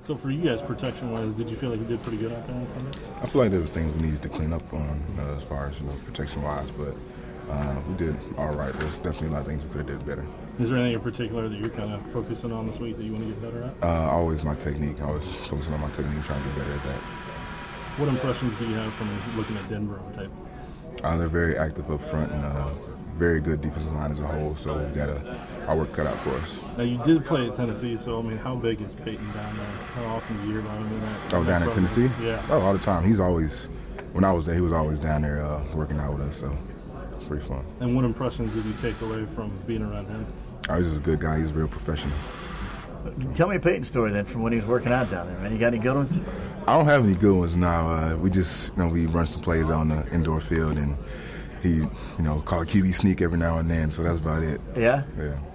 So for you guys, protection-wise, did you feel like you did pretty good out there on Sunday? I feel like there was things we needed to clean up on as far as protection-wise, but we did all right. There's definitely a lot of things we could have did better. Is there anything in particular that you're kind of focusing on this week that you want to get better at? Always my technique. Always focusing on my technique, trying to get better at that. What impressions do you have from looking at Denver on tape? They're very active up front and very good defensive line as a whole, so we've got our work cut out for us. Now, you did play at Tennessee, so, I mean, how big is Peyton down there? How often do you hear about him in that? Oh, down at Tennessee? Yeah. Oh, all the time. He's always, when I was there, he was always down there working out with us, so it's pretty fun. And what impressions did you take away from being around him? Oh, he's just a good guy. He's a real professional. Tell me a Peyton story then from when he was working out down there, man. You got any good ones? I don't have any good ones now. We just, we run some plays on the indoor field, and he, call a QB sneak every now and then, so that's about it. Yeah? Yeah.